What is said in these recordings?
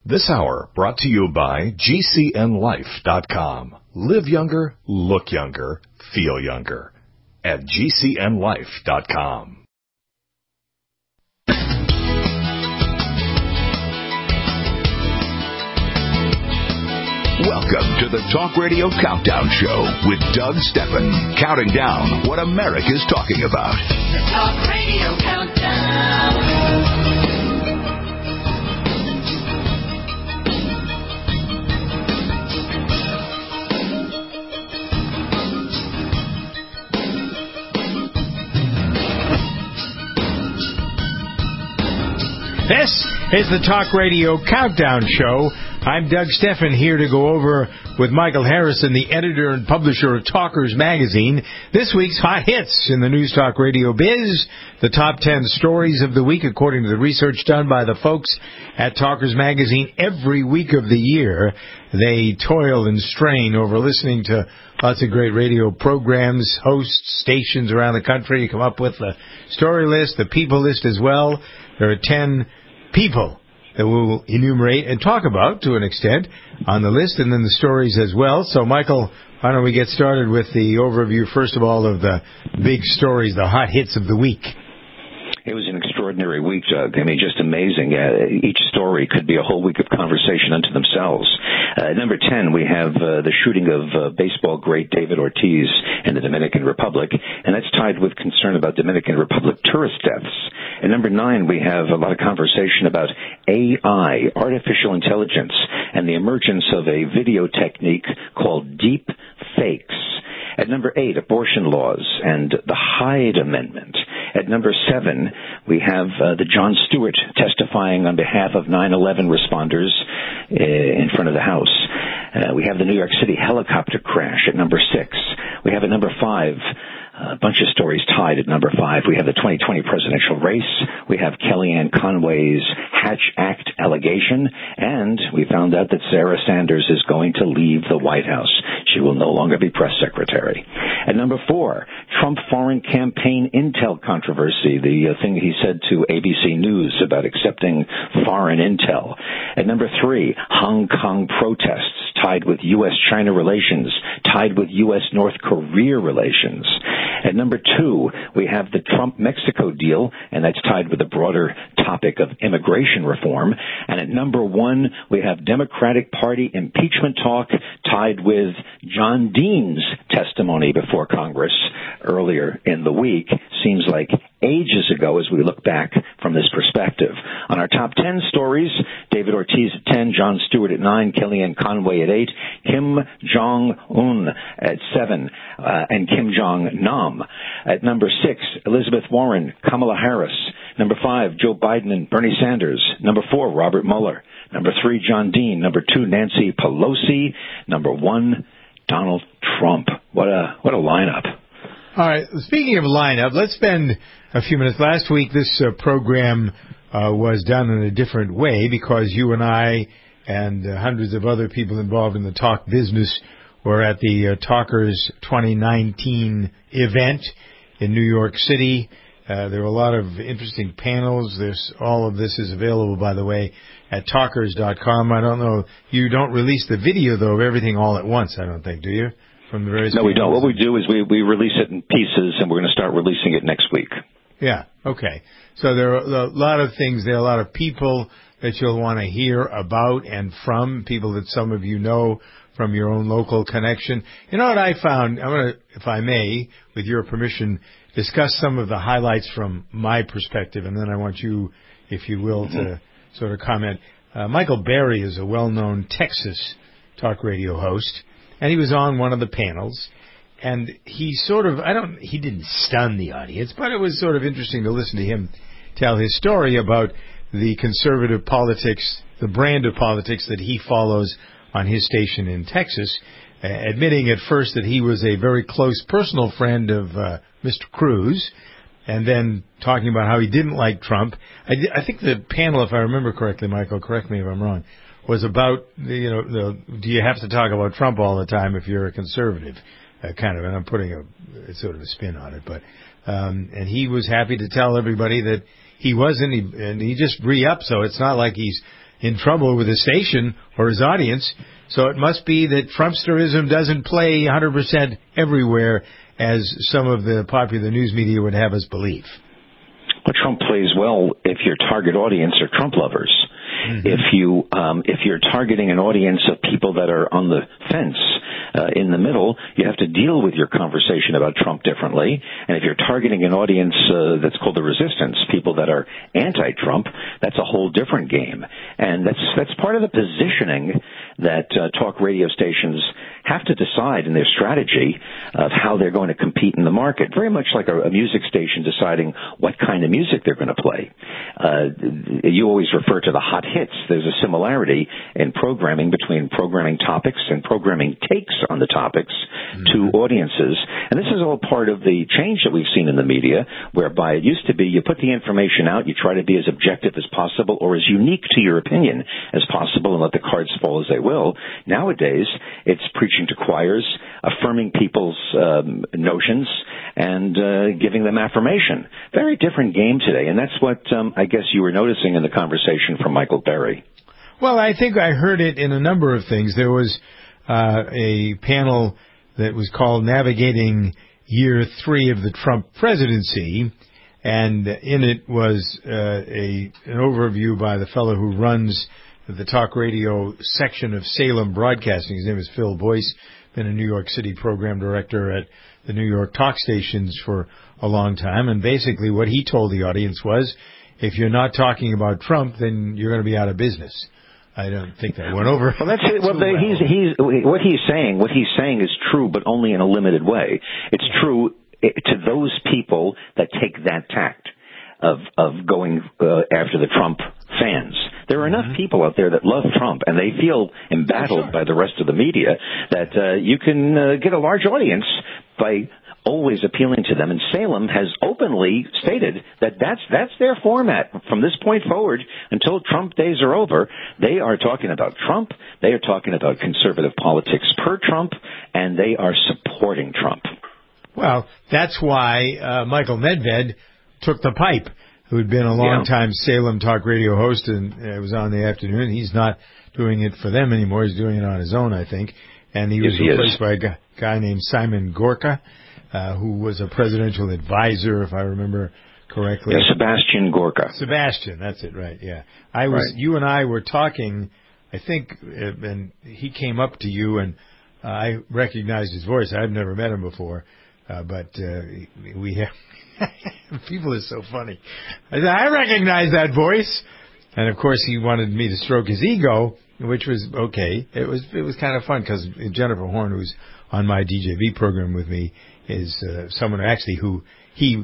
This hour brought to you by GCNLife.com. Live younger, look younger, feel younger. At GCNLife.com. Welcome to the Talk Radio Countdown Show with Doug Steffen, counting down what America's talking about. The Talk Radio Countdown. This is the Talk Radio Countdown Show. I'm Doug Steffen, here to go over with Michael Harrison, the editor and publisher of Talkers Magazine, this week's hot hits in the News Talk Radio biz, the top 10 stories of the week according to the research done by the folks at Talkers Magazine every week of the year. They toil and strain over listening to lots of great radio programs, hosts, stations around the country. You come up with the story list, the people list as well. There are 10 people that we'll enumerate and talk about to an extent on the list, and then the stories as well. So, Michael, why don't we get started with the overview, first of all, of the big stories, the hot hits of the week. It was an extraordinary week, Doug. I mean, just amazing. Each story could be a whole week of conversation unto themselves. Number 10, we have the shooting of baseball great David Ortiz in the Dominican Republic, and that's tied with concern about Dominican Republic tourist deaths. And number 9, we have a lot of conversation about AI, artificial intelligence, and the emergence of a video technique called deep fakes. At number 8, abortion laws and the Hyde Amendment. At number 7, we have the Jon Stewart testifying on behalf of 9/11 responders in front of the House. We have the New York City helicopter crash at number 6. We have at number 5 a bunch of stories tied at number 5. We have the 2020 presidential race. We have Kellyanne Conway's Hatch Act allegation. And we found out that Sarah Sanders is going to leave the White House. She will no longer be press secretary. At number 4, Trump foreign campaign intel controversy, the thing he said to ABC News about accepting foreign intel. At number 3, Hong Kong protests tied with U.S.-China relations, tied with U.S.-North Korea relations. At number 2, we have the Trump-Mexico deal, and that's tied with the broader topic of immigration reform. And at number 1, we have Democratic Party impeachment talk tied with John Dean's testimony before Congress earlier in the week. Seems like ages ago as we look back from this perspective. On our top 10 stories, David Ortiz at 10, Jon Stewart at 9, Kellyanne Conway at 8, Kim Jong-un at 7, and Kim Jong-nam. At number 6, Elizabeth Warren, Kamala Harris. Number 5, Joe Biden and Bernie Sanders. Number 4, Robert Mueller. Number 3, John Dean. Number 2, Nancy Pelosi. Number 1, Donald Trump. What a lineup. All right. Speaking of lineup, let's spend a few minutes. Last week, this program was done in a different way because you and I and hundreds of other people involved in the talk business were at the Talkers 2019 event in New York City. There were a lot of interesting panels. All of this is available, by the way, at talkers.com. I don't know. You don't release the video, though, of everything all at once, I don't think, do you? From the various No, we don't. What we do is we release it in pieces, and we're going to start releasing it next week. Yeah, okay. So there are a lot of things there, a lot of people that you'll want to hear about and from, people that some of you know from your own local connection. You know what I found? I'm going to, if I may, with your permission, discuss some of the highlights from my perspective, and then I want you, if you will, to sort of comment. Michael Berry is a well-known Texas talk radio host, and he was on one of the panels, and he sort of, he didn't stun the audience, but it was sort of interesting to listen to him tell his story about the conservative politics, the brand of politics that he follows on his station in Texas, admitting at first that he was a very close personal friend of Mr. Cruz, and then talking about how he didn't like Trump. I think the panel, if I remember correctly, Michael, correct me if I'm wrong, was about, do you have to talk about Trump all the time if you're a conservative, kind of, and I'm putting a sort of a spin on it, but, and he was happy to tell everybody that he wasn't, and he just re-upped, so it's not like he's in trouble with the station or his audience. So it must be that Trumpsterism doesn't play 100% everywhere, as some of the popular news media would have us believe. Well, Trump plays well if your target audience are Trump lovers. Mm-hmm. If you're targeting an audience of people that are on the fence, in the middle, you have to deal with your conversation about Trump differently. And if you're targeting an audience that's called the resistance, people that are anti-Trump, that's a whole different game. And that's part of the positioning that talk radio stations have to decide in their strategy of how they're going to compete in the market. Very much like a music station deciding what kind of music they're going to play. You always refer to the hot hits. There's a similarity in programming between programming topics and programming takes on the topics to audiences. And this is all part of the change that we've seen in the media, whereby it used to be you put the information out, you try to be as objective as possible or as unique to your opinion as possible and let the cards fall as they will. Nowadays, it's preaching to choirs, affirming people's notions, and giving them affirmation. Very different game today, and that's what I guess you were noticing in the conversation from Michael Berry. Well, I think I heard it in a number of things. There was a panel that was called Navigating Year 3 of the Trump Presidency, and in it was an overview by the fellow who runs the talk radio section of Salem Broadcasting. His name is Phil Boyce, been a New York City program director at the New York talk stations for a long time, and basically what he told the audience was, if you're not talking about Trump, then you're going to be out of business. I don't think that went over. Well, that's it. Well, what he's saying is true, but only in a limited way. It's true to those people that take that tact of going after the Trump fans. There are enough people out there that love Trump, and they feel embattled by the rest of the media that you can get a large audience by always appealing to them. And Salem has openly stated that that's their format. From this point forward, until Trump days are over, they are talking about Trump, they are talking about conservative politics per Trump, and they are supporting Trump. Well, that's why Michael Medved took the pipe, who had been a long-time Salem talk radio host, and it was on the afternoon. He's not doing it for them anymore. He's doing it on his own, I think. And he was replaced by a guy named Simon Gorka, who was a presidential advisor, if I remember correctly. Yeah, Sebastian Gorka. Sebastian, that's it, right, yeah. You and I were talking, I think, and he came up to you, and I recognized his voice. I've never met him before, but we have... People are so funny. I said, I recognize that voice. And, of course, he wanted me to stroke his ego, which was okay. It was kind of fun because Jennifer Horn, who's on my DJV program with me, is someone actually who he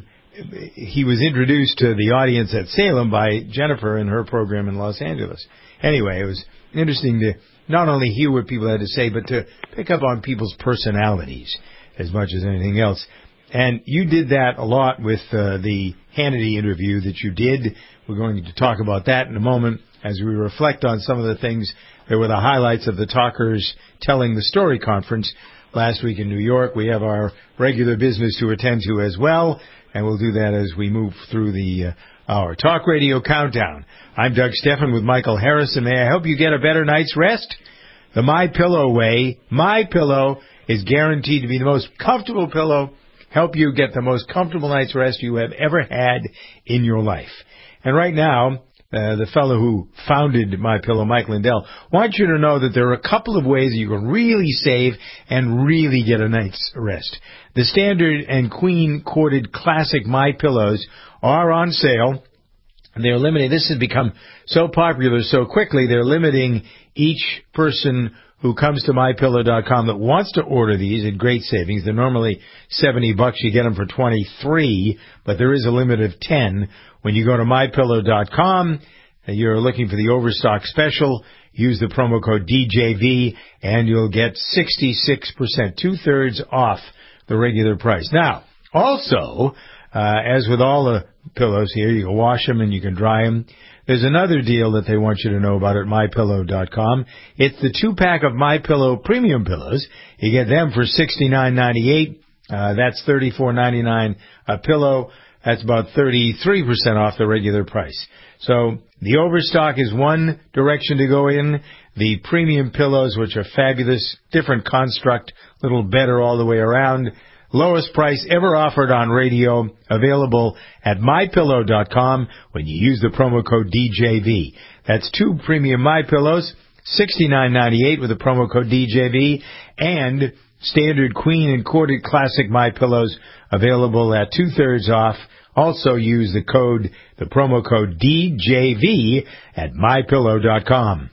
was introduced to the audience at Salem by Jennifer in her program in Los Angeles. Anyway, it was interesting to not only hear what people had to say, but to pick up on people's personalities as much as anything else. And you did that a lot with the Hannity interview that you did. We're going to talk about that in a moment as we reflect on some of the things that were the highlights of the Talkers Telling the Story conference last week in New York. We have our regular business to attend to as well, and we'll do that as we move through our Talk Radio Countdown. I'm Doug Stephan with Michael Harrison. May I help you get a better night's rest? The MyPillow way. MyPillow is guaranteed to be the most comfortable pillow, help you get the most comfortable night's rest you have ever had in your life. And right now, the fellow who founded MyPillow, Mike Lindell, wants you to know that there are a couple of ways you can really save and really get a night's rest. The Standard and Queen Corded Classic MyPillows are on sale. They're limited. This has become so popular so quickly, they're limiting each person who comes to MyPillow.com that wants to order these at great savings. They're normally $70. You get them for $23, but there is a limit of 10. When you go to MyPillow.com, you're looking for the Overstock Special, use the promo code DJV, and you'll get 66%, two-thirds off the regular price. Now, also, as with all the pillows here, you can wash them and you can dry them. There's another deal that they want you to know about at MyPillow.com. It's the 2-pack of MyPillow premium pillows. You get them for $69.98. That's $34.99 a pillow. That's about 33% off the regular price. So the Overstock is one direction to go in. The premium pillows, which are fabulous, different construct, a little better all the way around. Lowest price ever offered on radio, available at MyPillow.com when you use the promo code DJV. That's 2 premium MyPillows, $69.98 with the promo code DJV, and standard queen and corded classic MyPillows available at 2/3 off. Also use the promo code DJV at MyPillow.com.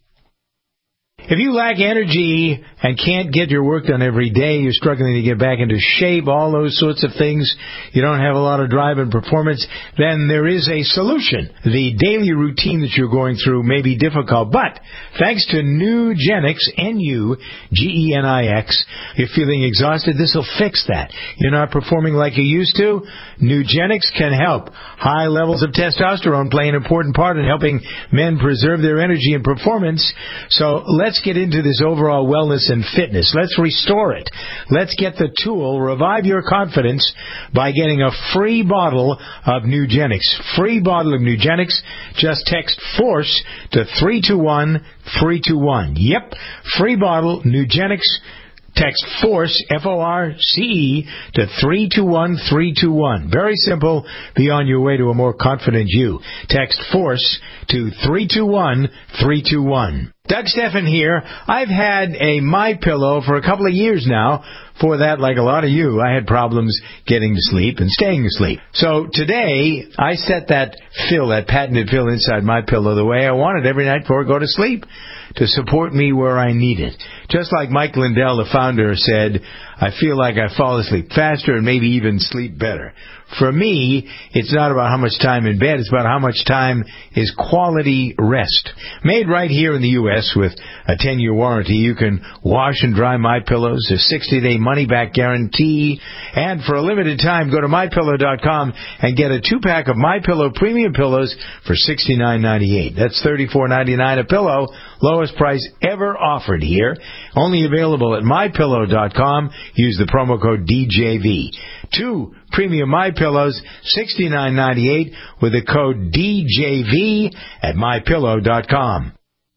If you lack energy and can't get your work done every day, you're struggling to get back into shape, all those sorts of things, you don't have a lot of drive and performance, then there is a solution. The daily routine that you're going through may be difficult, but thanks to Nugenix, Nugenix, you're feeling exhausted, this will fix that. You're not performing like you used to? Nugenix can help. High levels of testosterone play an important part in helping men preserve their energy and performance. So let's get into this overall wellness and fitness. Let's restore it. Let's get the tool, revive your confidence, by getting a free bottle of Nugenix. Free bottle of Nugenix. Just text FORCE to 321-321. Yep, free bottle, Nugenix. Text FORCE, F-O-R-C-E, to 321-321. Very simple. Be on your way to a more confident you. Text FORCE to 321-321. Doug Stephan here. I've had a MyPillow for a couple of years now. For that, like a lot of you, I had problems getting to sleep and staying asleep. So today, I set that patented fill inside MyPillow the way I want it every night before I go to sleep, to support me where I need it. Just like Mike Lindell, the founder, said, I feel like I fall asleep faster and maybe even sleep better. For me, it's not about how much time in bed, it's about how much time is quality rest. Made right here in the U.S. with a 10-year warranty, you can wash and dry MyPillows, a 60-day money-back guarantee, and for a limited time, go to MyPillow.com and get a 2-pack of MyPillow premium pillows for $69.98. That's $34.99 a pillow, lowest price ever offered here. Only available at MyPillow.com. Use the promo code DJV. 2 premium MyPillows, $69.98 with the code DJV at MyPillow.com.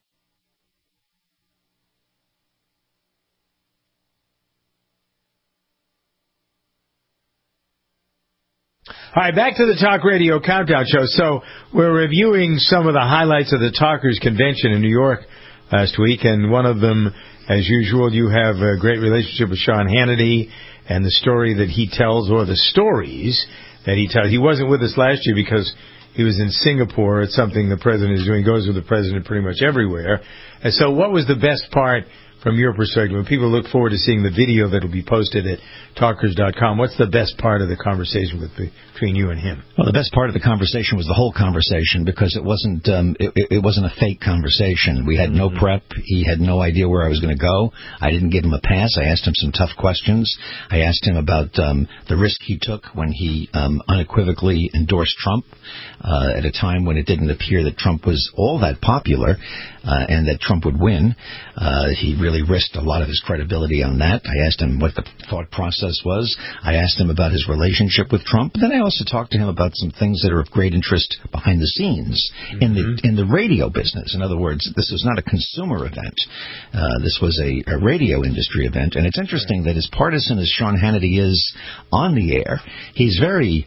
All right, back to the Talk Radio Countdown Show. So we're reviewing some of the highlights of the Talkers Convention in New York last week, and one of them, as usual, you have a great relationship with Sean Hannity and the story that he tells, or the stories that he tells. He wasn't with us last year because he was in Singapore. It's something the president is doing. He goes with the president pretty much everywhere. And so what was the best part from your perspective? When people look forward to seeing the video that will be posted at talkers.com, what's the best part of the conversation between you and him? Well, the best part of the conversation was the whole conversation, because it wasn't it wasn't a fake conversation. We had no prep. He had no idea where I was going to go. I didn't give him a pass. I asked him some tough questions. I asked him about the risk he took when he unequivocally endorsed Trump at a time when it didn't appear that Trump was all that popular and that Trump would win. He really risked a lot of his credibility on that. I asked him what the thought process was. I asked him about his relationship with Trump. Then I also talked to him about some things that are of great interest behind the scenes in the radio business. In other words, this was not a consumer event. This was a radio industry event. And it's interesting that as partisan as Sean Hannity is on the air, he's very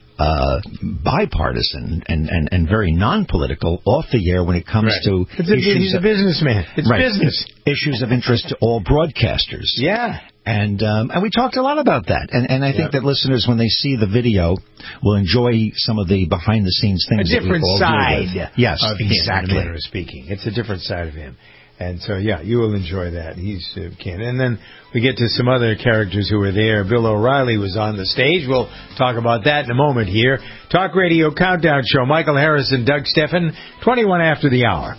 bipartisan and very non-political off the air when it comes to issues. He's a businessman. It's business. Issues of interest to all broadcasters. Yeah. And we talked a lot about that. And I think that listeners, when they see the video, will enjoy some of the behind-the-scenes things. A different side yes, of exactly. him, in a manner of speaking. It's a different side of him. And so, yeah, you will enjoy that. He's can. And then we get to some other characters who were there. Bill O'Reilly was on the stage. We'll talk about that in a moment here. Talk Radio Countdown Show. Michael Harris and Doug Stephan, 21 after the hour.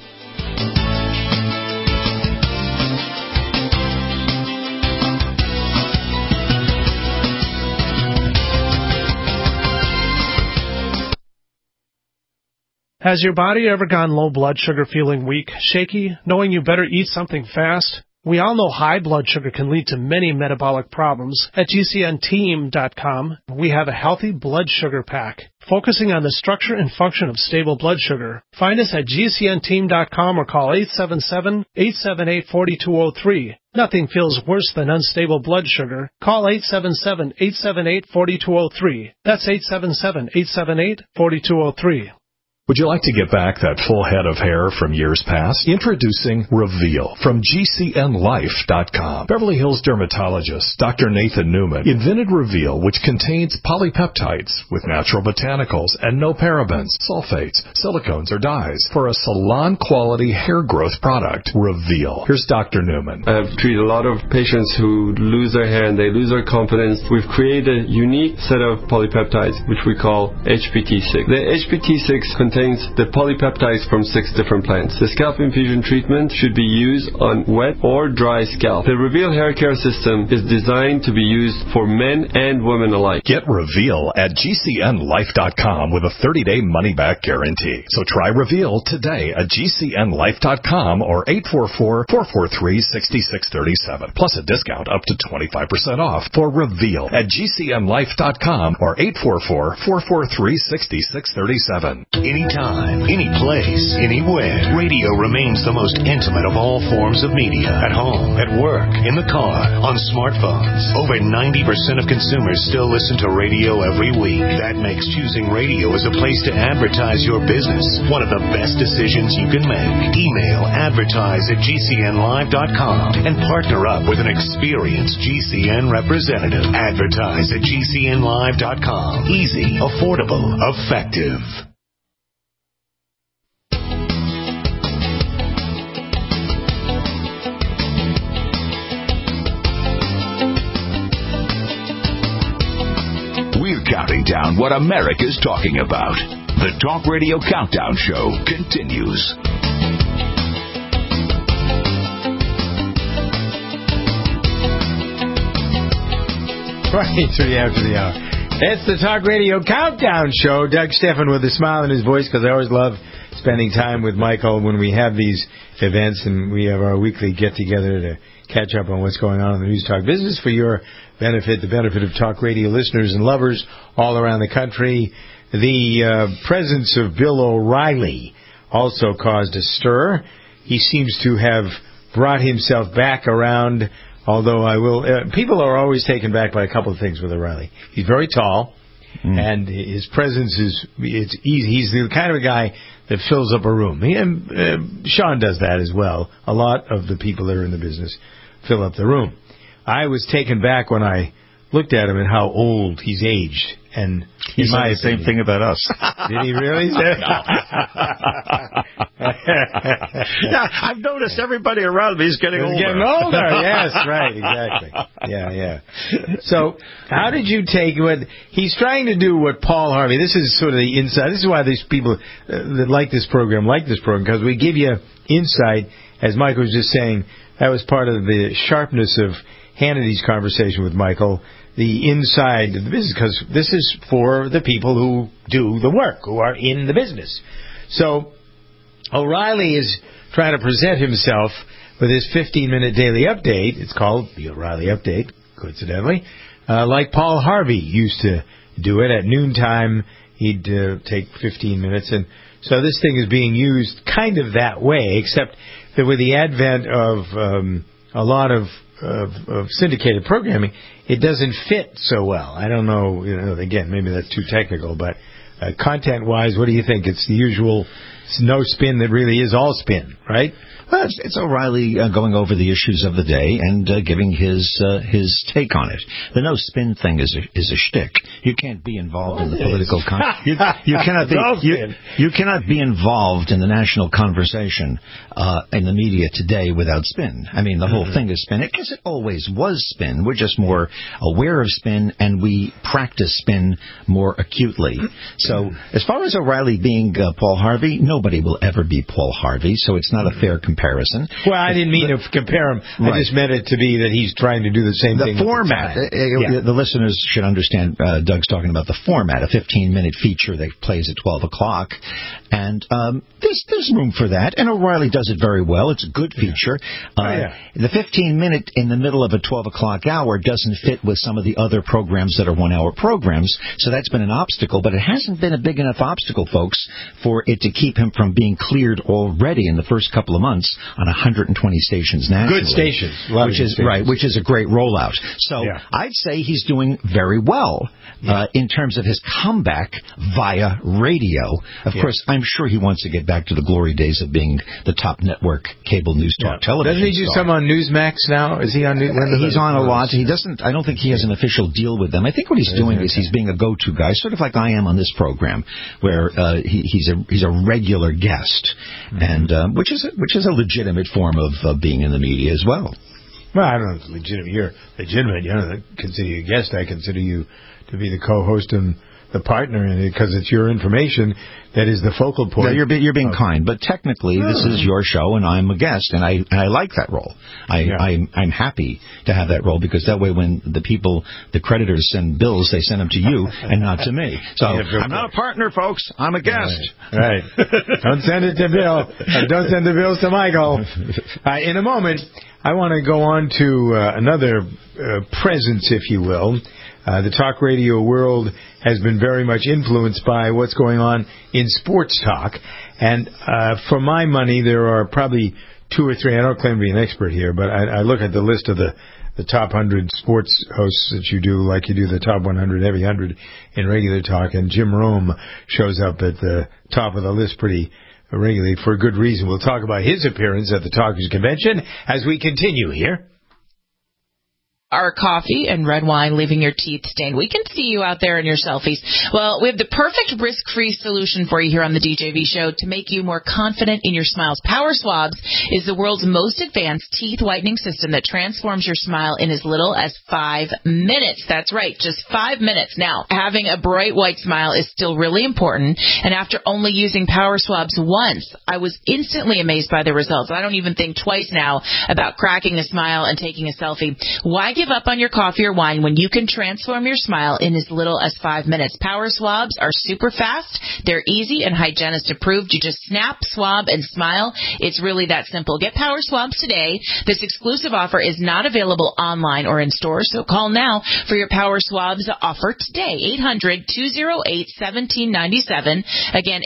Has your body ever gone low blood sugar, feeling weak, shaky, knowing you better eat something fast? We all know high blood sugar can lead to many metabolic problems. At GCNteam.com, we have a healthy blood sugar pack, focusing on the structure and function of stable blood sugar. Find us at GCNteam.com or call 877-878-4203. Nothing feels worse than unstable blood sugar. Call 877-878-4203. That's 877-878-4203. Would you like to get back that full head of hair from years past? Introducing Reveal from GCNlife.com. Beverly Hills dermatologist Dr. Nathan Newman invented Reveal, which contains polypeptides with natural botanicals and no parabens, sulfates, silicones, or dyes for a salon-quality hair growth product. Reveal. Here's Dr. Newman. I've treated a lot of patients who lose their hair and they lose their confidence. We've created a unique set of polypeptides, which we call HPT6. The HPT6 contains the polypeptides from 6 different plants. The scalp infusion treatment should be used on wet or dry scalp. The Reveal hair care system is designed to be used for men and women alike. Get Reveal at GCNlife.com with a 30-day money-back guarantee. So try Reveal today at GCNlife.com or 844-443-6637. Plus a discount up to 25% off for Reveal at GCNlife.com or 844-443-6637. Anytime, any place, anywhere. Radio remains the most intimate of all forms of media. At home, at work, in the car, on smartphones. Over 90% of consumers still listen to radio every week. That makes choosing radio as a place to advertise your business one of the best decisions you can make. Email advertise@GCNlive.com and partner up with an experienced GCN representative. Advertise at GCNlive.com. Easy, affordable, effective. We're counting down what America's talking about. The Talk Radio Countdown Show continues. Right, 3 after the hour. It's the Talk Radio Countdown Show. Doug Steffen with a smile in his voice, because I always love spending time with Michael when we have these events and we have our weekly get-together to catch up on what's going on in the News Talk business for your benefit, the benefit of Talk Radio listeners and lovers all around the country. The presence of Bill O'Reilly also caused a stir. He seems to have brought himself back around, although I will... people are always taken back by a couple of things with O'Reilly. He's very tall, and his presence it's easy. He's the kind of guy that fills up a room. Sean does that as well. A lot of the people that are in the business fill up the room. I was taken back when I looked at him and how old he's aged. And he said the same thing about us. Did he really? Yeah, I've noticed everybody around me is getting older. Getting older, yes, right, exactly. Yeah. So, how did you take what he's trying to do? What Paul Harvey? This is sort of the inside. This is why these people that like this program, because we give you insight. As Michael was just saying, that was part of the sharpness of Hannity's conversation with Michael. The inside of the business, because this is for the people who do the work, who are in the business. So O'Reilly is trying to present himself with his 15-minute daily update. It's called the O'Reilly Update, coincidentally, like Paul Harvey used to do it at noontime. He'd take 15 minutes. And so this thing is being used kind of that way, except that with the advent of a lot of syndicated programming, it doesn't fit so well. I don't know, again, maybe that's too technical, but content-wise, what do you think? It's the usual no spin that really is all spin, right? Well, it's O'Reilly going over the issues of the day and giving his take on it. The no spin thing is a shtick. You can't be involved in the political you cannot be involved in the national conversation in the media today without spin. I mean, the whole thing is spin. Because it always was spin. We're just more aware of spin, and we practice spin more acutely. So, as far as O'Reilly being Paul Harvey, no nobody will ever be Paul Harvey, so it's not a fair comparison. Well, I didn't mean to compare him. Right. I just meant it to be that he's trying to do the same thing. The format. The listeners should understand Doug's talking about the format, a 15-minute feature that plays at 12 o'clock. And there's room for that. And O'Reilly does it very well. It's a good feature. The 15-minute in the middle of a 12 o'clock hour doesn't fit with some of the other programs that are 1-hour programs. So that's been an obstacle. But it hasn't been a big enough obstacle, folks, for it to keep him from being cleared already in the first couple of months on 120 stations nationally. Good stations. Which is a great rollout. So I'd say he's doing very well in terms of his comeback via radio. Of course, I'm sure he wants to get back to the glory days of being the top network cable news talk television. Doesn't he do some on Newsmax now? Is he on? He's on a lot. He doesn't. I don't think he has an official deal with them. I think what he's doing is he's being a go-to guy, sort of like I am on this program, where he's a regular guest, and which is a legitimate form of being in the media as well. Well, I don't know if it's legitimate. You're legitimate. You don't consider you a guest. I consider you to be the co-host and the partner in it because it's your information that is the focal point. Yeah, you're being kind, but technically this is your show and I'm a guest, and I like that role. I'm happy to have that role because that way when the creditors send bills, they send them to you and not to me. So I'm not a partner, folks. I'm a guest. Right. Don't send it to Bill. Don't send the bills to Michael. In a moment, I want to go on to another presence, if you will. The talk radio world has been very much influenced by what's going on in sports talk. And for my money, there are probably 2 or 3. I don't claim to be an expert here, but I look at the list of the top 100 sports hosts that you do, like you do the top 100, every 100 in regular talk. And Jim Rome shows up at the top of the list pretty regularly for a good reason. We'll talk about his appearance at the Talkers Convention as we continue here. Our coffee and red wine leaving your teeth stained. We can see you out there in your selfies. Well, we have the perfect risk-free solution for you here on the DJV show to make you more confident in your smiles. Power Swabs is the world's most advanced teeth whitening system that transforms your smile in as little as 5 minutes. That's right, just 5 minutes. Now, having a bright white smile is still really important, and after only using Power Swabs once, I was instantly amazed by the results. I don't even think twice now about cracking a smile and taking a selfie. Why give up on your coffee or wine when you can transform your smile in as little as 5 minutes? Power Swabs are super fast, they're easy, and hygienist approved. You just snap, swab, and smile. It's really that simple. Get Power Swabs today. This exclusive offer is not available online or in stores, so call now for your Power Swabs offer today. 800-208-1797. Again,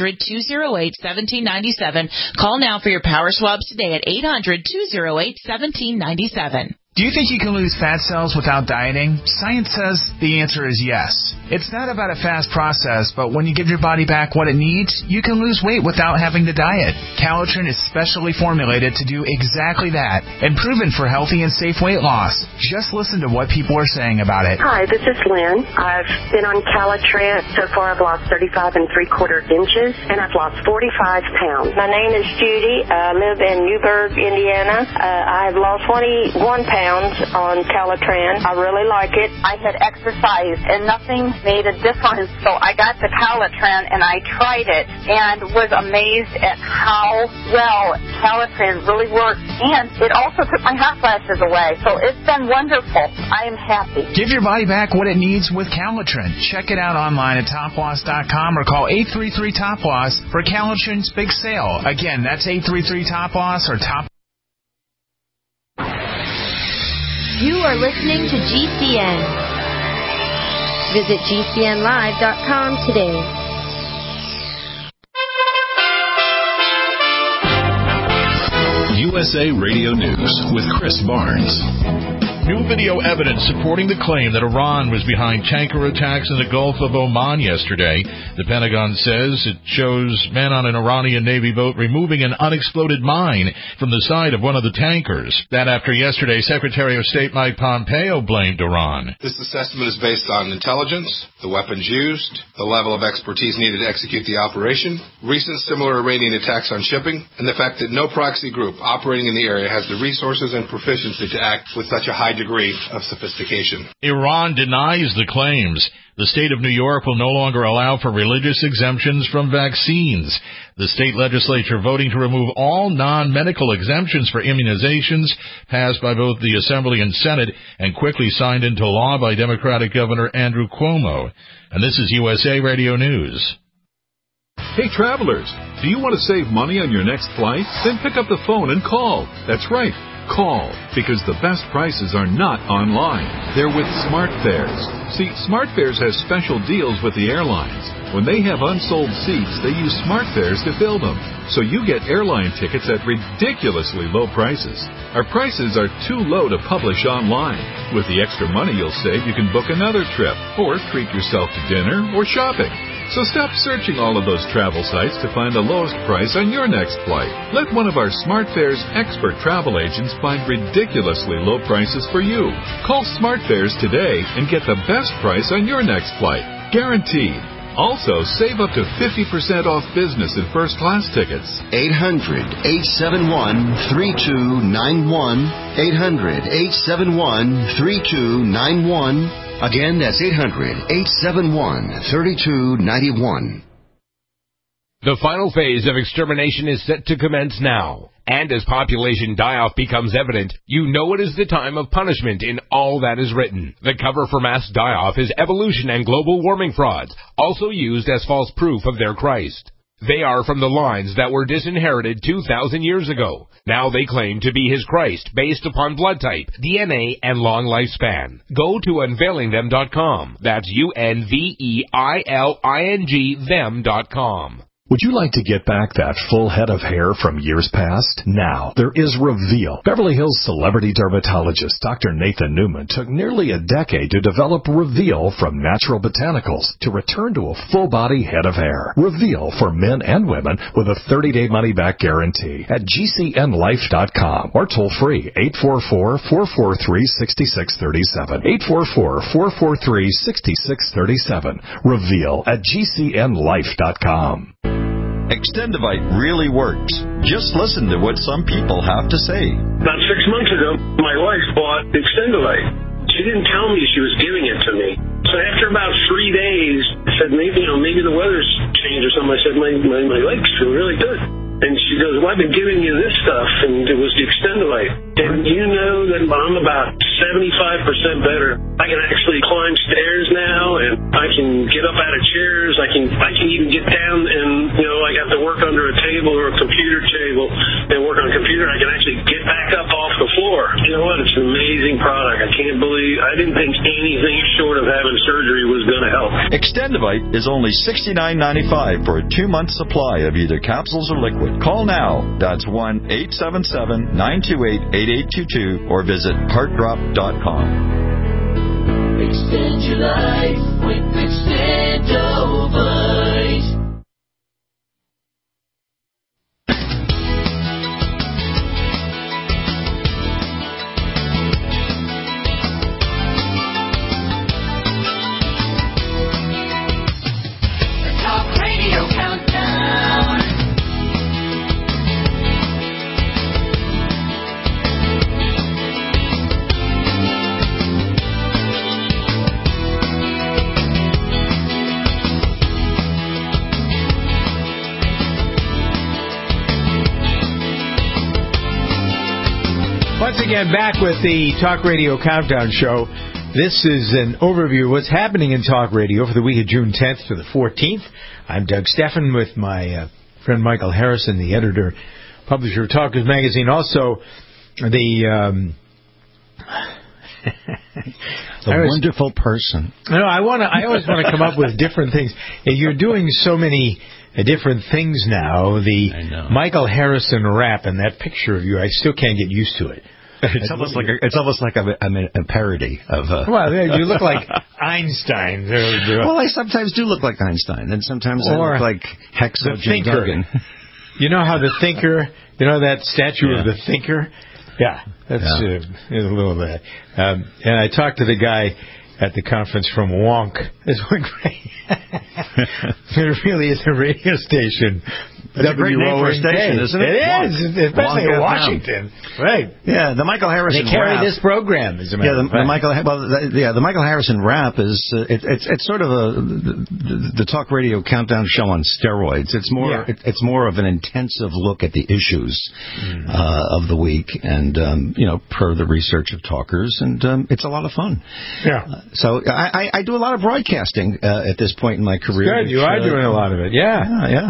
800-208-1797. Call now for your Power Swabs today at 800-208-1797. Do you think you can lose fat cells without dieting? Science says the answer is yes. It's not about a fast process, but when you give your body back what it needs, you can lose weight without having to diet. Calitrin is specially formulated to do exactly that and proven for healthy and safe weight loss. Just listen to what people are saying about it. Hi, this is Lynn. I've been on Calitrin. So far I've lost 35 3/4 inches and I've lost 45 pounds. My name is Judy. I live in Newburgh, Indiana. I've lost 21 pounds on Calitrin. I really like it. I had exercised and nothing made a difference. So I got the Calitrin and I tried it and was amazed at how well Calitrin really works. And it also took my hot flashes away. So it's been wonderful. I am happy. Give your body back what it needs with Calitrin. Check it out online at toploss.com or call 833-TOP-LOSS for Calitrin's big sale. Again, that's 833-TOP-LOSS or top. You are listening to GCN. Visit GCNlive.com today. USA Radio News with Chris Barnes. New video evidence supporting the claim that Iran was behind tanker attacks in the Gulf of Oman yesterday. The Pentagon says it shows men on an Iranian Navy boat removing an unexploded mine from the side of one of the tankers. That after yesterday, Secretary of State Mike Pompeo blamed Iran. This assessment is based on intelligence, the weapons used, the level of expertise needed to execute the operation, recent similar Iranian attacks on shipping, and the fact that no proxy group operating in the area has the resources and proficiency to act with such a high degree of sophistication. Iran denies the claims. The state of New York will no longer allow for religious exemptions from vaccines. The state legislature voting to remove all non-medical exemptions for immunizations, passed by both the Assembly and Senate and quickly signed into law by Democratic Governor Andrew Cuomo. And this is USA Radio News. Hey, travelers, do you want to save money on your next flight? Then pick up the phone and call. That's right. Call, because the best prices are not online. They're with SmartFares. See, SmartFares has special deals with the airlines. When they have unsold seats, they use SmartFares to fill them. So you get airline tickets at ridiculously low prices. Our prices are too low to publish online. With the extra money you'll save, you can book another trip, or treat yourself to dinner or shopping. So stop searching all of those travel sites to find the lowest price on your next flight. Let one of our SmartFares expert travel agents find ridiculously low prices for you. Call SmartFares today and get the best price on your next flight. Guaranteed. Also, save up to 50% off business and first-class tickets. 800-871-3291. 800-871-3291. Again, that's 800-871-3291. The final phase of extermination is set to commence now. And as population die-off becomes evident, you know it is the time of punishment in all that is written. The cover for mass die-off is evolution and global warming frauds, also used as false proof of their Christ. They are from the lines that were disinherited 2,000 years ago. Now they claim to be his Christ based upon blood type, DNA, and long lifespan. Go to unveilingthem.com. That's UNVEILING them.com. Would you like to get back that full head of hair from years past? Now, there is Reveal. Beverly Hills celebrity dermatologist Dr. Nathan Newman took nearly a decade to develop Reveal from natural botanicals to return to a full-body head of hair. Reveal for men and women with a 30-day money-back guarantee at GCNlife.com or toll free 844-443-6637. 844-443-6637. Reveal at GCNlife.com. Extendivite really works. Just listen to what some people have to say. About 6 months ago, my wife bought Extendivite. She didn't tell me she was giving it to me. So after about 3 days, I said, maybe the weather's changed or something. I said, my legs feel really good. And she goes, well, I've been giving you this stuff, and it was the Extendivite. And you know that I'm about 75% better. I can actually climb stairs now, and I can get up out of chairs. I can even get down and, I have to work under a table or a computer table and work on a computer. I can actually get back up off the floor. You know what? It's an amazing product. I didn't think anything short of having surgery was going to help. Extendivite is only $69.95 for a 2-month supply of either capsules or liquid. Call now. That's 1-877-928-8822 or visit heartdrop.com. Extend your life with Extendivite. Once again, back with the Talk Radio Countdown Show. This is an overview of what's happening in Talk Radio for the week of June 10th to the 14th. I'm Doug Steffen with my friend Michael Harrison, the editor, publisher of Talkers Magazine. Also, the wonderful person. I always want to come up with different things. You're doing so many different things now. The Michael Harrison rap and that picture of you, I still can't get used to it. It's almost like I'm a parody of. Well, you look like Einstein. Well, I sometimes do look like Einstein, and sometimes I look like Hexo Jim Duggan. You know how the Thinker? You know that statue of the Thinker? Yeah, that's a little bit. And I talked to the guy, at the conference from Wonk. It's going great. It really is a radio station. It's a great name for a station, isn't it? It is, especially in Washington. Right. Yeah, the Michael Harrison They carry rap. this program, as a matter of fact. The Michael Harrison rap is it's sort of the talk radio countdown show on steroids. It's more of an intensive look at the issues of the week, and per the research of talkers, and it's a lot of fun. Yeah. So I do a lot of broadcasting at this point in my career. Good, you are doing a lot of it. Yeah.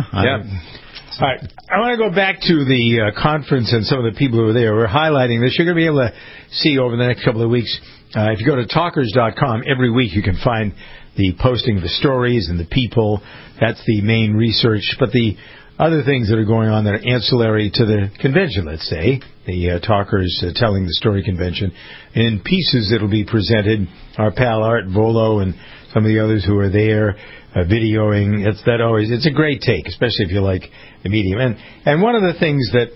All right. I want to go back to the conference and some of the people who were there. We're highlighting this. You're going to be able to see over the next couple of weeks. If you go to talkers.com, every week you can find the posting of the stories and the people. That's the main research. But the other things that are going on that are ancillary to the convention, let's say, the Talkers Telling the Story convention, in pieces that will be presented, our pal Art Volo and some of the others who are there, videoing. It's a great take, especially if you like the medium. And one of the things that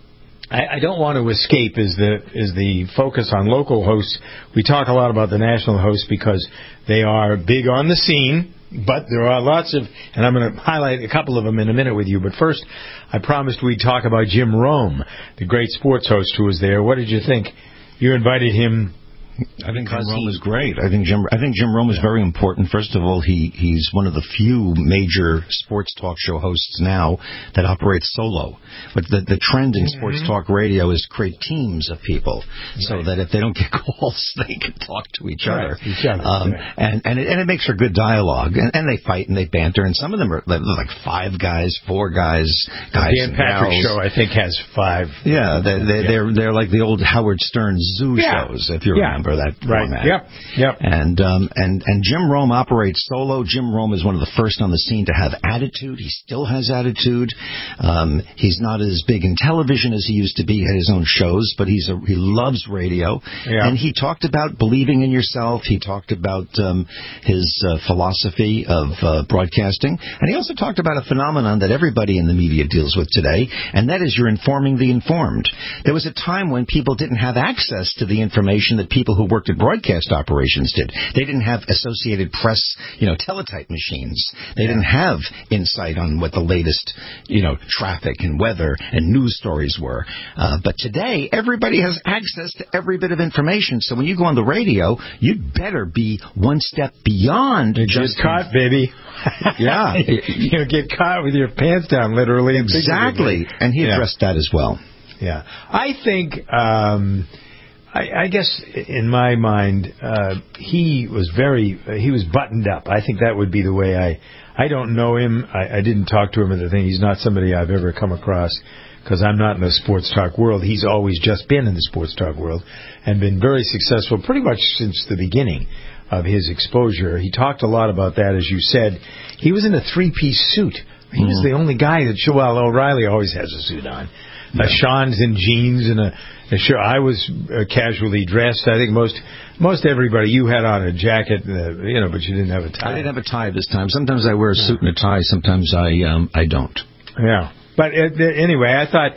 I don't want to escape is the focus on local hosts. We talk a lot about the national hosts because they are big on the scene, but there are lots of, and I'm going to highlight a couple of them in a minute with you. But first, I promised we'd talk about Jim Rome, the great sports host who was there. What did you think? You invited him. I think Jim Rome is great. I think Jim Rome is very important. First of all, he's one of the few major sports talk show hosts now that operates solo. But the trend in sports talk radio is create teams of people so that if they don't get calls, they can talk to each other. And it makes for good dialogue. And they fight and they banter. And some of them are like 5 guys, 4 guys, Dan Patrick show, I think, has 5. Yeah, they're like the old Howard Stern Zoo shows, if you remember that format. Yep. And Jim Rome operates solo. Jim Rome is one of the first on the scene to have attitude. He still has attitude. He's not as big in television as he used to be at his own shows, but he loves radio. Yeah. And he talked about believing in yourself. He talked about his philosophy of broadcasting. And he also talked about a phenomenon that everybody in the media deals with today, and that is you're informing the informed. There was a time when people didn't have access to the information that people who worked at broadcast operations did. They didn't have Associated Press, teletype machines. They didn't have insight on what the latest, traffic and weather and news stories were. But today, everybody has access to every bit of information. So when you go on the radio, you'd better be one step beyond just caught, baby. Yeah. You get caught with your pants down, literally. Exactly. And he addressed that as well. Yeah. I think... I guess in my mind, he was buttoned up. I think that would be the way I don't know him. I didn't talk to him as a thing. He's not somebody I've ever come across because I'm not in the sports talk world. He's always just been in the sports talk world and been very successful pretty much since the beginning of his exposure. He talked a lot about that, as you said. He was in a 3-piece suit. He was the only guy that, O'Reilly always has a suit on. Sean's in jeans and a shirt. I was casually dressed. I think most everybody, you had on a jacket, but you didn't have a tie. I didn't have a tie this time. Sometimes I wear a suit and a tie. Sometimes I don't. Yeah. But anyway, I thought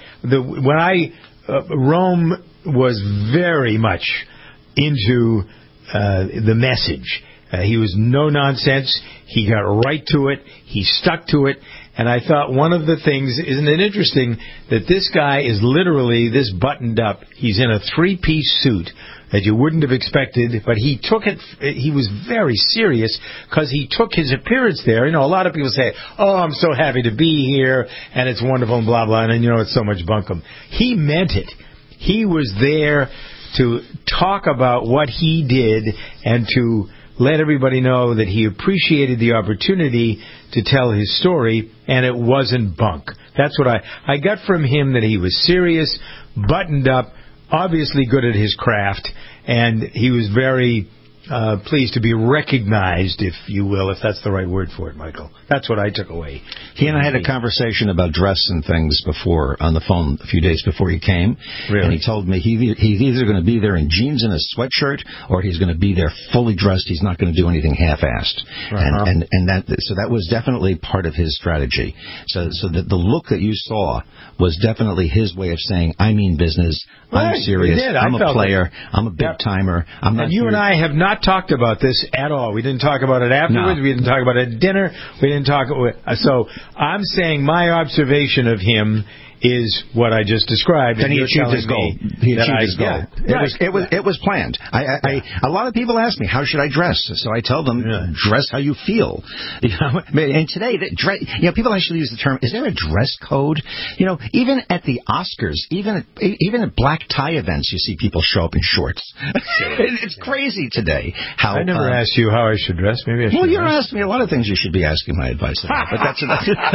Rome was very much into the message. He was no nonsense. He got right to it. He stuck to it. And I thought one of the things, isn't it interesting that this guy is literally this buttoned up. He's in a 3-piece suit that you wouldn't have expected, but he took it, he was very serious because he took his appearance there. A lot of people say, I'm so happy to be here and it's wonderful and blah, blah, and it's so much bunkum. He meant it. He was there to talk about what he did and to let everybody know that he appreciated the opportunity to tell his story, and it wasn't bunk. That's what I got from him, that he was serious, buttoned up, obviously good at his craft, and he was very pleased to be recognized, if you will, if that's the right word for it, Michael. That's what I took away. He and I had a conversation about dress and things before on the phone a few days before he came. Really? And he told me he's either going to be there in jeans and a sweatshirt, or he's going to be there fully dressed. He's not going to do anything half-assed. So that was definitely part of his strategy. So that the look that you saw was definitely his way of saying, I mean business. I'm serious. I'm a player. I'm a big timer. I'm not. And you and I have not not talked about this at all. We didn't talk about it afterwards. No. We didn't talk about it at dinner. We didn't talk. So I'm saying my observation of him is what I just described. And he achieved his goal. He achieved his goal. It was planned. A lot of people ask me, how should I dress? So I tell them, dress how you feel. And today, people actually use the term, is there a dress code? Even at the Oscars, even at black tie events, you see people show up in shorts. It's crazy today. I never asked you how I should dress. Maybe I should. Well, you're asking me a lot of things you should be asking my advice about, but that's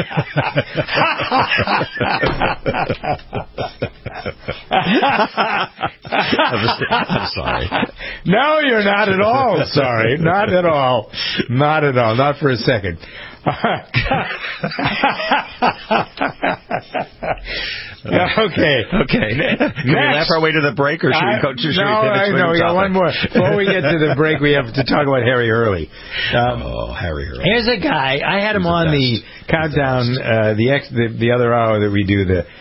I'm sorry. No, you're not at all sorry. Not at all. Not at all. Not for a second. Okay. Can we laugh our way to the break, or should we go to we got one more. Before we get to the break, we have to talk about Harry Hurley. Harry Hurley. Here's a guy. I had him on the countdown, the other hour that we do the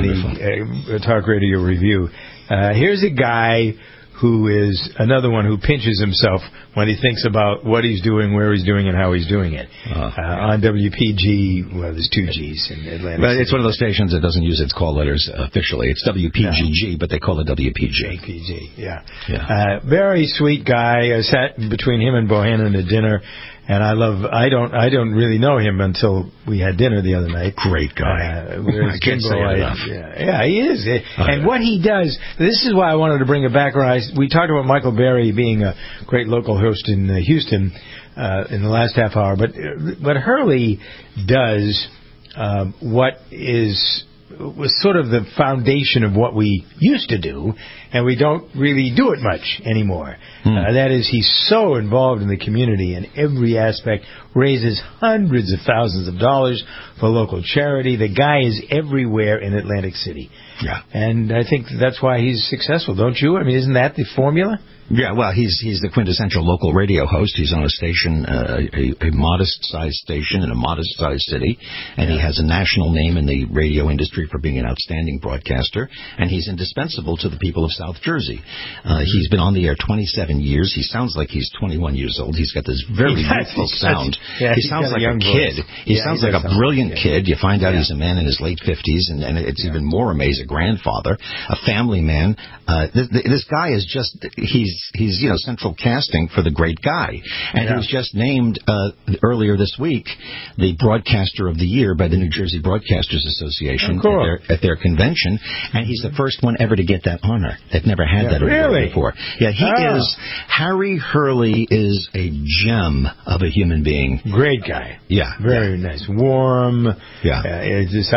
talk radio review. Here's a guy who is another one who pinches himself when he thinks about what he's doing, where he's doing, and how he's doing it. On WPG, well, there's 2 Gs in Atlantic City. It's one of those stations that doesn't use its call letters officially. It's WPGG, but they call it WPG. WPG, yeah. Very sweet guy. I sat between him and Bohannon at dinner. And I don't really know him until we had dinner the other night. Great guy. I can't say it enough. Yeah, he is. And what he does, this is why I wanted to bring it back. We talked about Michael Berry being a great local host in Houston in the last half hour. But Hurley does what was sort of the foundation of what we used to do, and we don't really do it much anymore. That is, he's so involved in the community in every aspect, raises hundreds of thousands of dollars for local charity. The guy is everywhere in Atlantic City. Yeah. And I think that's why he's successful, don't you? I mean, isn't that the formula? Yeah, well, he's the quintessential local radio host. He's on a station, a modest-sized station in a modest-sized city, and he has a national name in the radio industry for being an outstanding broadcaster, and he's indispensable to the people of South Jersey. He's been on the air 27 years. He sounds like he's 21 years old. He's got this very youthful sound. He sounds like a kid. He sounds like a brilliant kid. You find out he's a man in his late 50s, and it's even more amazing. A grandfather, a family man. This guy is just, he's central casting for the great guy. And he was just named earlier this week the Broadcaster of the Year by the New Jersey Broadcasters Association at their convention. And he's the first one ever to get that honor. They've never had that award before. Yeah, Harry Hurley is a gem of a human being. Great guy. Yeah. Very nice. Warm. Yeah. He's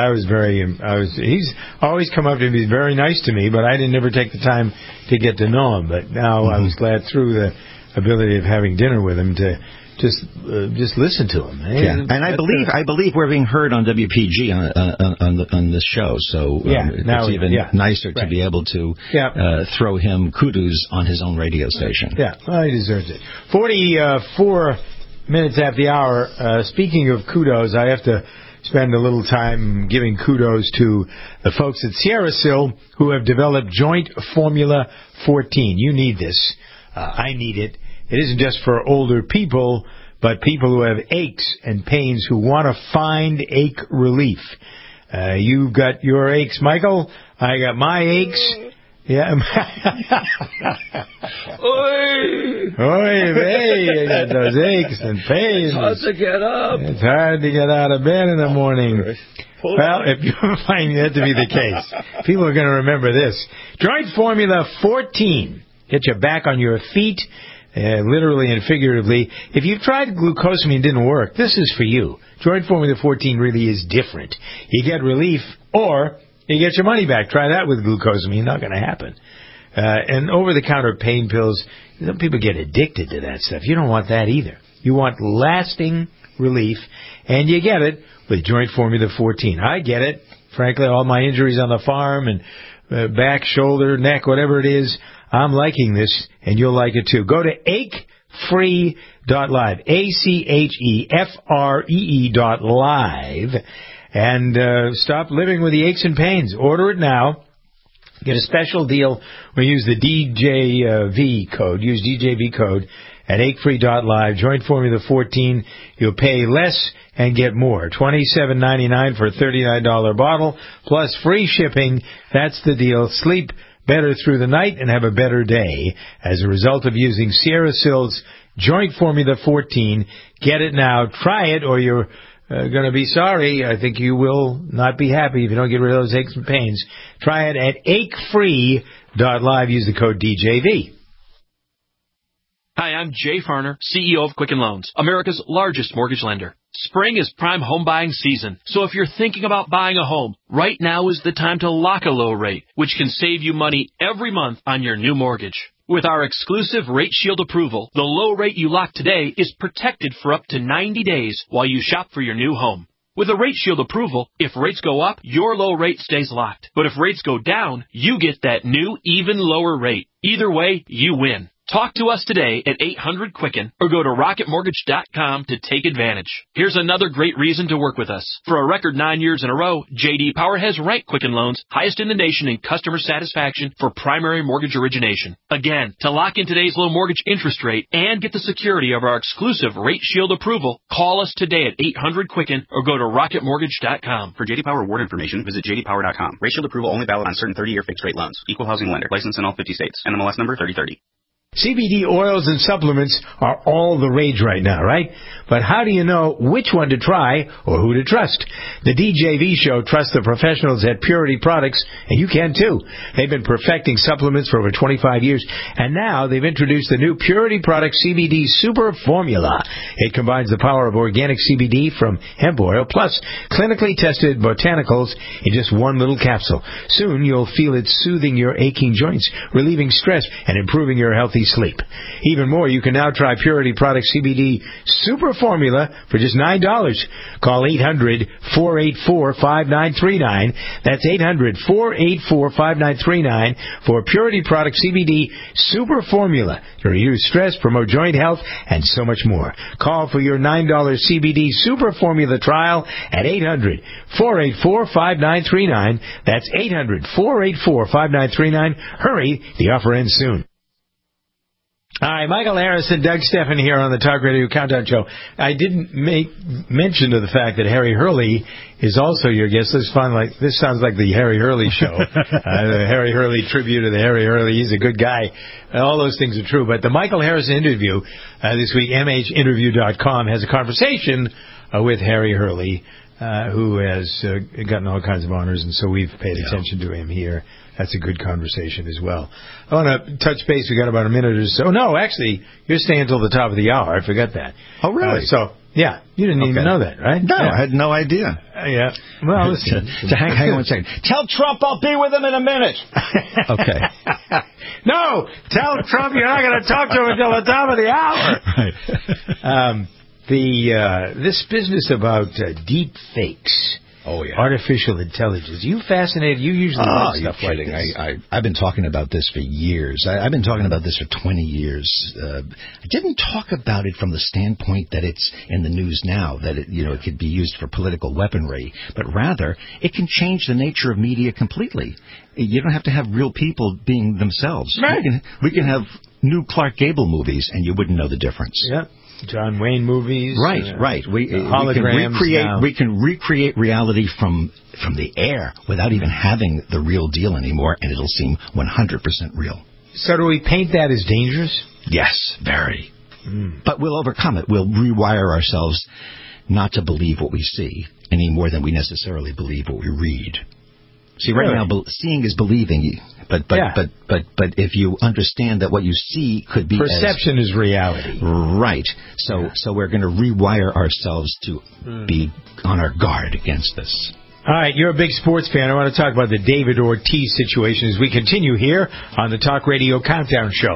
always come up to be very nice to me, but I didn't ever take the time to get to know him. But now I was glad through the ability of having dinner with him to just listen to him. And I believe we're being heard on WPG on this show. So it's even nicer to be able to throw him kudos on his own radio station. Yeah, well, he deserves it. 44 minutes after the hour. Speaking of kudos, I have to spend a little time giving kudos to the folks at Sierra Sil who have developed Joint Formula 14. You need this. I need it. It isn't just for older people, but people who have aches and pains who want to find ache relief. You've got your aches, Michael. I got my aches. Yeah. Hey, you got those aches and pains. It's hard to get up. It's hard to get out of bed in the morning. Well, if you find that to be the case, people are going to remember this. Joint Formula 14. Get you back on your feet, literally and figuratively. If you've tried glucosamine and didn't work, this is for you. Joint Formula 14 really is different. You get relief, or you get your money back. Try that with glucosamine. Not going to happen. And over-the-counter pain pills, some people get addicted to that stuff. You don't want that either. You want lasting relief, and you get it with Joint Formula 14. I get it. Frankly, all my injuries on the farm and back, shoulder, neck, whatever it is, I'm liking this, and you'll like it too. Go to achefree.live, achefree.live, and stop living with the aches and pains. Order it now. Get a special deal when you use the DJV code. Use DJV code, at acefree.live. Join Formula 14. You'll pay less and get more. $27.99 for a $39 bottle, plus free shipping. That's the deal. Sleep better through the night and have a better day as a result of using Sierra Sil's Joint Formula 14. Get it now. Try it, or you're going to be sorry. I think you will not be happy if you don't get rid of those aches and pains. Try it at acefree.live. Use the code DJV. Hi, I'm Jay Farner, CEO of Quicken Loans, America's largest mortgage lender. Spring is prime home buying season, so if you're thinking about buying a home, right now is the time to lock a low rate, which can save you money every month on your new mortgage. With our exclusive Rate Shield approval, the low rate you lock today is protected for up to 90 days while you shop for your new home. With a Rate Shield approval, if rates go up, your low rate stays locked. But if rates go down, you get that new, even lower rate. Either way, you win. Talk to us today at 800-QUICKEN or go to rocketmortgage.com to take advantage. Here's another great reason to work with us. For a record 9 years in a row, J.D. Power has ranked Quicken Loans highest in the nation in customer satisfaction for primary mortgage origination. Again, to lock in today's low mortgage interest rate and get the security of our exclusive Rate Shield approval, call us today at 800-QUICKEN or go to rocketmortgage.com. For J.D. Power award information, visit jdpower.com. Rate Shield approval only valid on certain 30-year fixed-rate loans. Equal housing lender. Licensed in all 50 states. NMLS number 3030. CBD oils and supplements are all the rage right now, right? But how do you know which one to try or who to trust? The DJV Show trusts the professionals at Purity Products, and you can too. They've been perfecting supplements for over 25 years, and now they've introduced the new Purity Products CBD Super Formula. It combines the power of organic CBD from hemp oil plus clinically tested botanicals in just one little capsule. Soon you'll feel it soothing your aching joints, relieving stress, and improving your healthy sleep. Even more, you can now try Purity Products CBD Super Formula for just $9. Call 800-484-5939. That's 800-484-5939 for Purity Products CBD Super Formula to reduce stress, promote joint health, and so much more. Call for your $9 CBD Super Formula trial at 800-484-5939. That's 800-484-5939. Hurry, the offer ends soon. Hi, Michael Harris and Doug Stephan here on the Talk Radio Countdown Show. I didn't make mention of the fact that Harry Hurley is also your guest. This sounds like the Harry Hurley show. The Harry Hurley tribute to the Harry Hurley. He's a good guy. All those things are true. But the Michael Harris interview this week, MHinterview.com, has a conversation with Harry Hurley, who has gotten all kinds of honors, and so we've paid attention to him here. That's a good conversation as well. I want to touch base. We got about a minute or so. No, actually, you're staying until the top of the hour. I forgot that. Oh, really? Yeah, you didn't even know that, right? No, I had no idea. Yeah. Well, listen. Hang on one second. Tell Trump I'll be with him in a minute. Okay. No, tell Trump you're not going to talk to him until the top of the hour. Right. This business about deep fakes. Oh, yeah. Artificial intelligence. You fascinated? You usually like stuff like this. I've been talking about this for years. I've been talking about this for 20 years. I didn't talk about it from the standpoint that it's in the news now, that it could be used for political weaponry, but rather it can change the nature of media completely. You don't have to have real people being themselves. Right. We can have new Clark Gable movies, and you wouldn't know the difference. Yeah. John Wayne movies. Right. We can recreate reality from the air without even having the real deal anymore, and it'll seem 100% real. So do we paint that as dangerous? Yes, very. But we'll overcome it. We'll rewire ourselves not to believe what we see any more than we necessarily believe what we read. See, right now, seeing is believing. But if you understand that what you see could be perception is reality, right? So we're going to rewire ourselves to be on our guard against this. All right, you're a big sports fan. I want to talk about the David Ortiz situation as we continue here on the Talk Radio Countdown Show.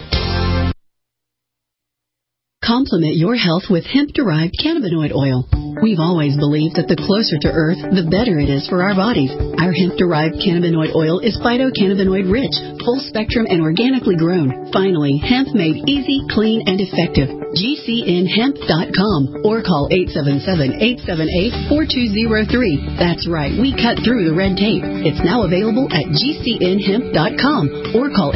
Complement your health with hemp-derived cannabinoid oil. We've always believed that the closer to Earth, the better it is for our bodies. Our hemp-derived cannabinoid oil is phytocannabinoid rich, full spectrum, and organically grown. Finally, hemp made easy, clean, and effective. GCNhemp.com or call 877-878-4203. That's right, we cut through the red tape. It's now available at GCNhemp.com or call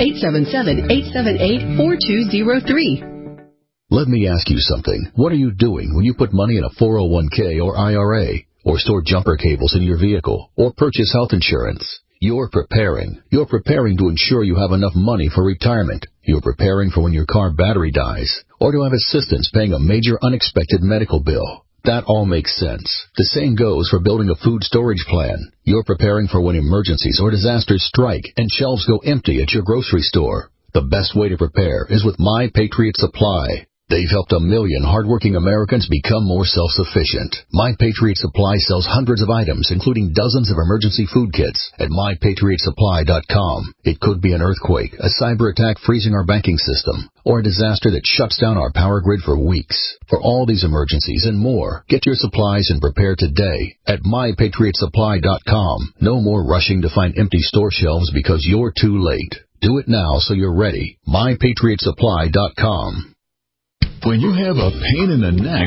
877-878-4203. Let me ask you something. What are you doing when you put money in a 401k or IRA, or store jumper cables in your vehicle, or purchase health insurance? You're preparing. You're preparing to ensure you have enough money for retirement. You're preparing for when your car battery dies, or to have assistance paying a major unexpected medical bill. That all makes sense. The same goes for building a food storage plan. You're preparing for when emergencies or disasters strike and shelves go empty at your grocery store. The best way to prepare is with My Patriot Supply. They've helped 1 million hardworking Americans become more self-sufficient. My Patriot Supply sells hundreds of items, including dozens of emergency food kits at MyPatriotSupply.com. It could be an earthquake, a cyber attack freezing our banking system, or a disaster that shuts down our power grid for weeks. For all these emergencies and more, get your supplies and prepare today at MyPatriotSupply.com. No more rushing to find empty store shelves because you're too late. Do it now so you're ready. MyPatriotSupply.com. When you have a pain in the neck,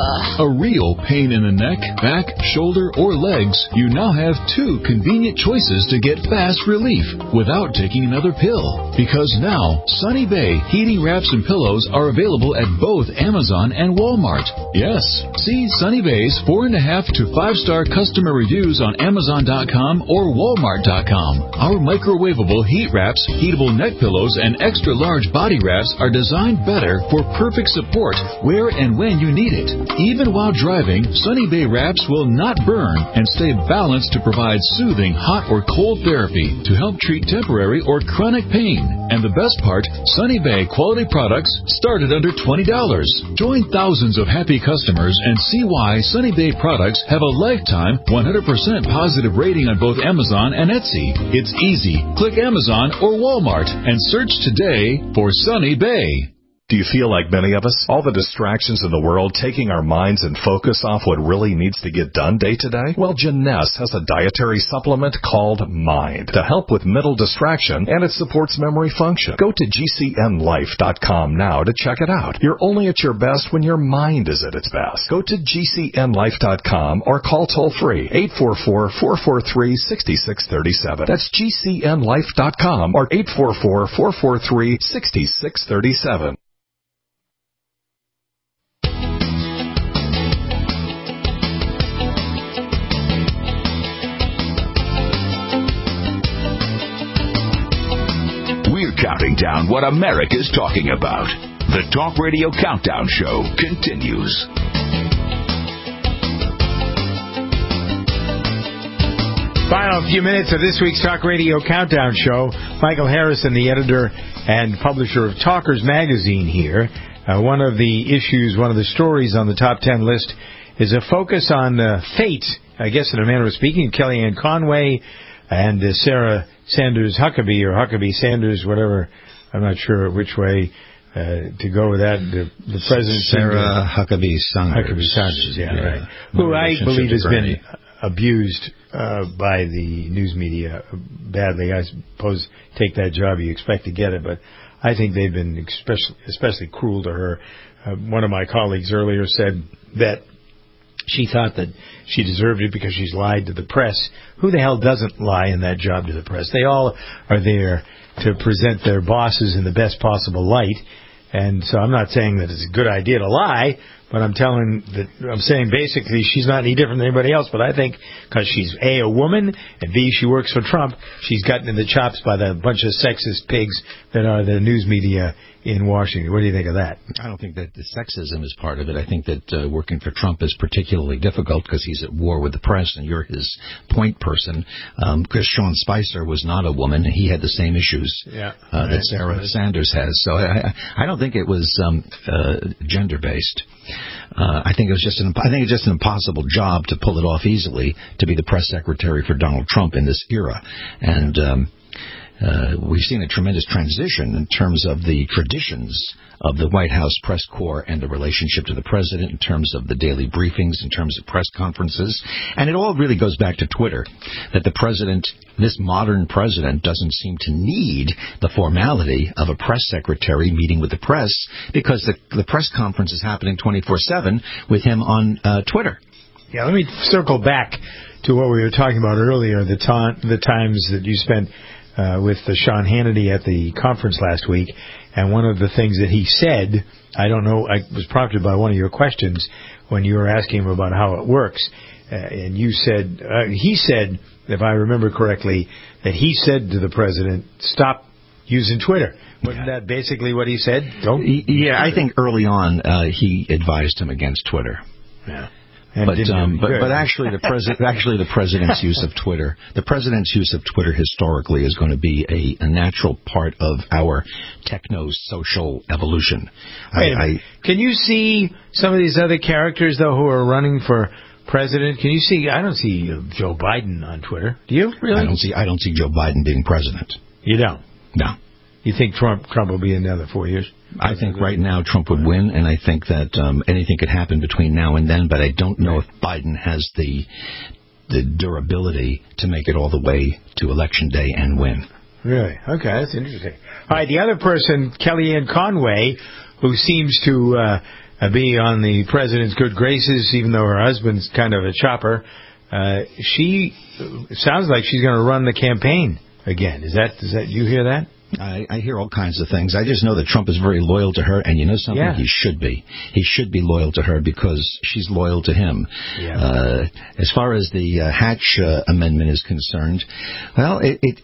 a real pain in the neck, back, shoulder, or legs, you now have 2 convenient choices to get fast relief without taking another pill. Because now, Sunny Bay heating wraps and pillows are available at both Amazon and Walmart. Yes, see Sunny Bay's 4.5 to 5-star customer reviews on Amazon.com or Walmart.com. Our microwavable heat wraps, heatable neck pillows, and extra large body wraps are designed better for perfect support where and when you need it. Even while driving, Sunny Bay wraps will not burn and stay balanced to provide soothing hot or cold therapy to help treat temporary or chronic pain. And the best part, Sunny Bay quality products start at under $20. Join thousands of happy customers and see why Sunny Bay products have a lifetime 100% positive rating on both Amazon and Etsy. It's easy. Click Amazon or Walmart and search today for Sunny Bay. Do you feel like many of us? All the distractions in the world taking our minds and focus off what really needs to get done day to day? Well, Janess has a dietary supplement called Mind to help with mental distraction, and it supports memory function. Go to GCNlife.com now to check it out. You're only at your best when your mind is at its best. Go to GCNlife.com or call toll-free 844-443-6637. That's GCNlife.com or 844-443-6637. We're counting down what America's talking about. The Talk Radio Countdown Show continues. Final few minutes of this week's Talk Radio Countdown Show. Michael Harrison, the editor and publisher of Talkers Magazine here. One of the issues, one of the stories on the top 10 list is a focus on fate, I guess in a manner of speaking, Kellyanne Conway and Sarah Sanders Huckabee, or Huckabee Sanders, whatever. I'm not sure which way to go with that. The president, Sarah Huckabee Sanders. Huckabee Sanders, yeah, right. Who I believe has been abused by the news media badly. I suppose take that job, you expect to get it, but I think they've been especially cruel to her. One of my colleagues earlier said that she thought that she deserved it because she's lied to the press. Who the hell doesn't lie in that job to the press? They all are there to present their bosses in the best possible light. And so I'm not saying that it's a good idea to lie, but I'm saying basically she's not any different than anybody else. But I think because she's A, woman, and B, she works for Trump, she's gotten in the chops by the bunch of sexist pigs that are the news media in Washington. What do you think of that? I don't think that the sexism is part of it. I think that working for Trump is particularly difficult because he's at war with the press and you're his point person. Because Sean Spicer was not a woman. He had the same issues that Sarah Sanders has. So I don't think it was gender-based. I think it's just an impossible job to pull it off easily to be the press secretary for Donald Trump in this era. And we've seen a tremendous transition in terms of the traditions of the White House press corps and the relationship to the president, in terms of the daily briefings, in terms of press conferences. And it all really goes back to Twitter, that the president, this modern president, doesn't seem to need the formality of a press secretary meeting with the press, because the press conference is happening 24/7 with him on Twitter. Yeah, let me circle back to what we were talking about earlier, the times that you spent with Sean Hannity at the conference last week. And one of the things that he said, I don't know, I was prompted by one of your questions when you were asking him about how it works. And you said, he said, if I remember correctly, that he said to the president, stop using Twitter. Wasn't that basically what he said? Yeah, I think early on he advised him against Twitter. Yeah. But actually, the president's use of Twitter, historically is going to be a natural part of our techno-social evolution. Can you see some of these other characters though who are running for president? Can you see? I don't see Joe Biden on Twitter. Do you really? I don't see Joe Biden being president. You don't? No. You think Trump will be in another 4 years? I think right now Trump would win, and I think that anything could happen between now and then, but I don't know if Biden has the durability to make it all the way to Election Day and win. Really? Okay, that's interesting. All right, the other person, Kellyanne Conway, who seems to be on the president's good graces, even though her husband's kind of a chopper, she sounds like she's going to run the campaign again. Is that you hear that? I hear all kinds of things. I just know that Trump is very loyal to her, and you know something? Yeah. He should be. He should be loyal to her because she's loyal to him. Yeah. As far as the Hatch amendment is concerned, well,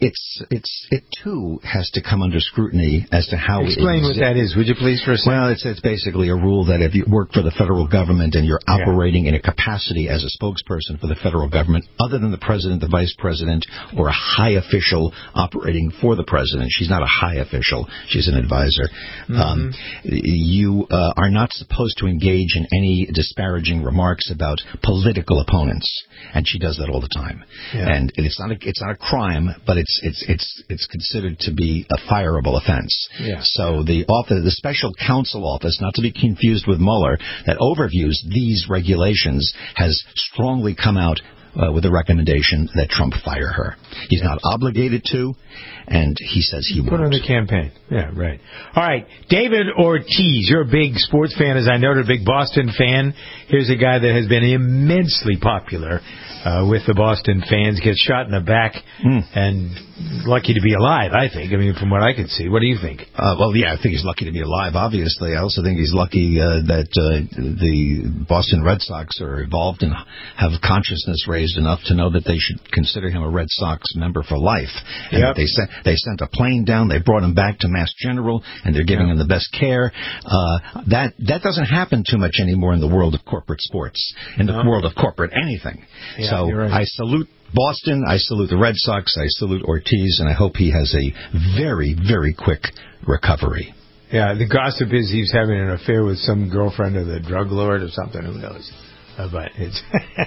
it too has to come under scrutiny as to how. Explain what that is, would you please, for a second? Well, it's basically a rule that if you work for the federal government and you're operating in a capacity as a spokesperson for the federal government, other than the president, the vice president, or a high official operating for the president, she's not a high official, she's an advisor. Mm-hmm. You are not supposed to engage in any disparaging remarks about political opponents, and she does that all the time. Yeah. And it's not a crime, but it's considered to be a fireable offense. Yeah. So the special counsel office, not to be confused with Mueller, that overviews these regulations, has strongly come out with a recommendation that Trump fire her. He's not obligated to, and he says he won't. Put on the campaign. Yeah, right. All right, David Ortiz, you're a big sports fan, as I noted, a big Boston fan. Here's a guy that has been immensely popular with the Boston fans, gets shot in the back, and lucky to be alive, I think. I mean, from what I could see. What do you think? Well, yeah, I think he's lucky to be alive, obviously. I also think he's lucky that the Boston Red Sox are involved and have consciousness raised enough to know that they should consider him a Red Sox member for life. And they sent a plane down, they brought him back to Mass General, and they're giving him the best care. That doesn't happen too much anymore in the world of corporate sports, in the world of corporate anything. Yeah, so right. I salute Boston, I salute the Red Sox, I salute Ortiz, and I hope he has a very, very quick recovery. Yeah, the gossip is he's having an affair with some girlfriend of the drug lord or something. Who knows? But it's...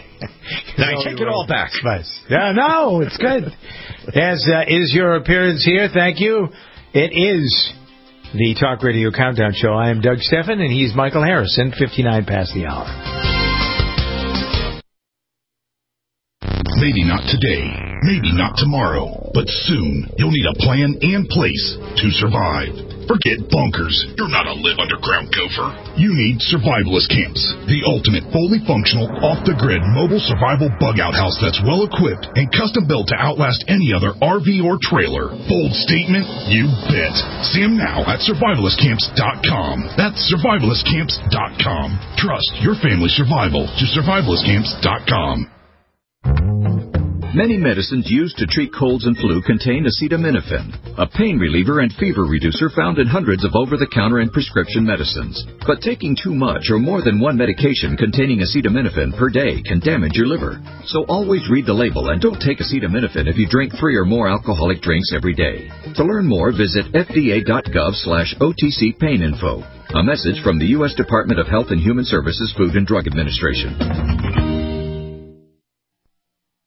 I take it all back. Yeah, no, it's good. As is your appearance here, thank you. It is the Talk Radio Countdown Show. I am Doug Steffen, and he's Michael Harrison, 59 past the hour. Maybe not today, maybe not tomorrow, but soon you'll need a plan and place to survive. Forget bunkers. You're not a live underground gopher. You need Survivalist Camps, the ultimate fully functional, off-the-grid mobile survival bug-out house that's well-equipped and custom-built to outlast any other RV or trailer. Bold statement? You bet. See them now at survivalistcamps.com. That's survivalistcamps.com. Trust your family's survival to survivalistcamps.com. Many medicines used to treat colds and flu contain acetaminophen, a pain reliever and fever reducer found in hundreds of over-the-counter and prescription medicines. But taking too much or more than one medication containing acetaminophen per day can damage your liver. So always read the label and don't take acetaminophen if you drink 3 or more alcoholic drinks every day. To learn more, visit fda.gov/OTC Pain Info. A message from the U.S. Department of Health and Human Services Food and Drug Administration.